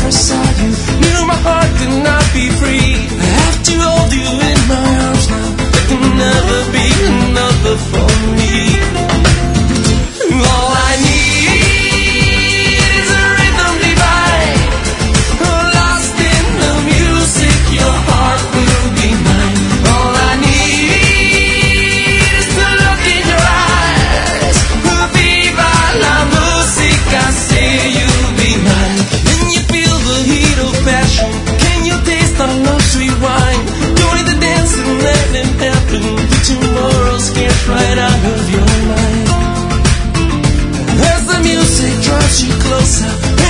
first saw you, knew my heart could not be free. I have to hold you in my arms now. There can never be another for me. All I need is a rhythm divine. Lost in the music, your heart will be mine. All I need is to look in your eyes. Viva la música, say you'll be mine. Can you feel the heat of passion? Can you taste our love sweet wine? Join the dance and let it happen. The tomorrow scares right out of your mind. As the music drives you closer,